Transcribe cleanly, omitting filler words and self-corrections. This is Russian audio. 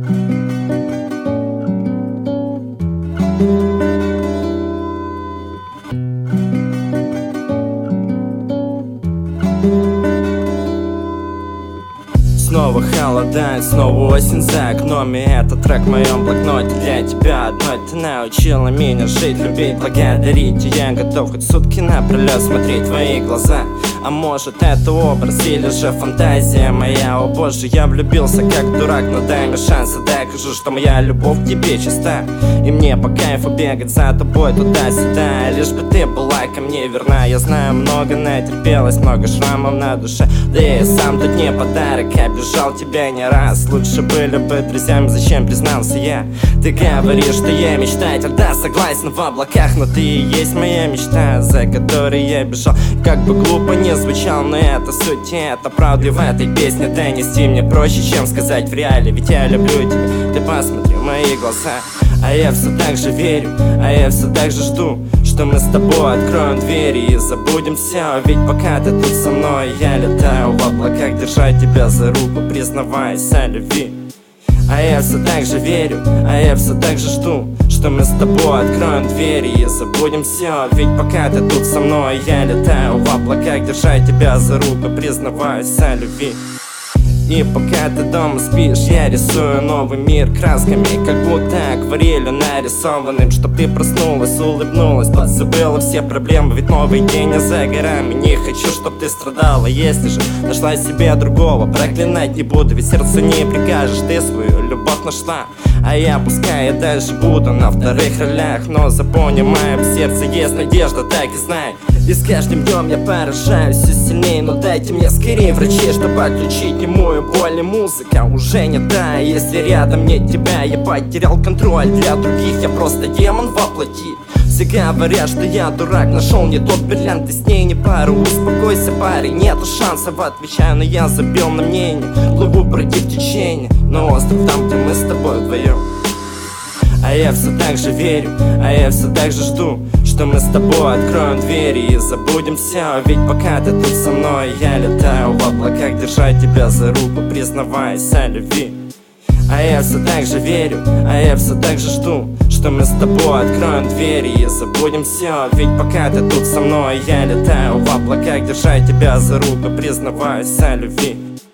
Снова холодает, снова осень за окном. И этот трек в моем блокноте для тебя одной. Ты научила меня жить, любить, благодарить. И я готов хоть сутки напролет смотреть твои глаза. А может это образ или же фантазия моя? О боже, я влюбился как дурак, но дай мне шанс и докажу, что моя любовь к тебе чиста. И мне по кайфу бегать за тобой туда-сюда, лишь бы ты была ко мне верна. Я знаю, много натерпелась, много шрамов на душе. Да я сам тут не подарок, обижал тебя не раз. Лучше были бы друзьями, зачем признался я? Ты говоришь, что я мечтатель, да, согласен, в облаках. Но ты и есть моя мечта, за которой я бежал. Как бы глупо не звучал, но это суть, и это правда. И в этой песне донести мне проще, чем сказать в реале. Ведь я люблю тебя, ты посмотри в мои глаза. А я все так же верю, а я все так же жду, что мы с тобой откроем двери и забудем все. Ведь пока ты тут со мной, я летаю в облаках, держать тебя за руку, признаваясь о любви. А я все так же верю, а я все так же жду, что мы с тобой откроем двери и забудем все. Ведь пока ты тут со мной, я летаю в облаках, держать тебя за руку, признаваясь о любви. И пока ты дома спишь, я рисую новый мир красками, как будто акварелью нарисованным. Чтоб ты проснулась, улыбнулась, позабыла все проблемы, ведь новый день не за горами. Не хочу, чтоб ты страдала, если же нашла себе другого, проклинать не буду, ведь сердцу не прикажешь, ты свою любовь нашла. А я пускай я дальше буду на вторых ролях, но запомни, в моем сердце есть надежда, так и знай. И с каждым днем я поражаюсь все сильнее, но дайте мне скорее врачей, чтобы отключить немую боль. И музыка уже не та, если рядом нет тебя, я потерял контроль. Для других я просто демон воплоти. Все говорят, что я дурак, нашел не тот бриллиант, ты с ней не пара. Успокойся, парень, нету шансов, отвечаю, но я забил на мнение. Плыву против течения на остров, там, где мы с тобой вдвоем. А я все так же верю, а я все так же жду, что мы с тобой откроем двери и забудем все. Ведь пока ты тут со мной, я летаю в облаках, держать тебя за руку, признаваясь о любви. А я все так же верю, а я все так же жду, что мы с тобой откроем двери и забудем все. Ведь пока ты тут со мной, я летаю в облаках, держать тебя за руку, признаваясь о любви.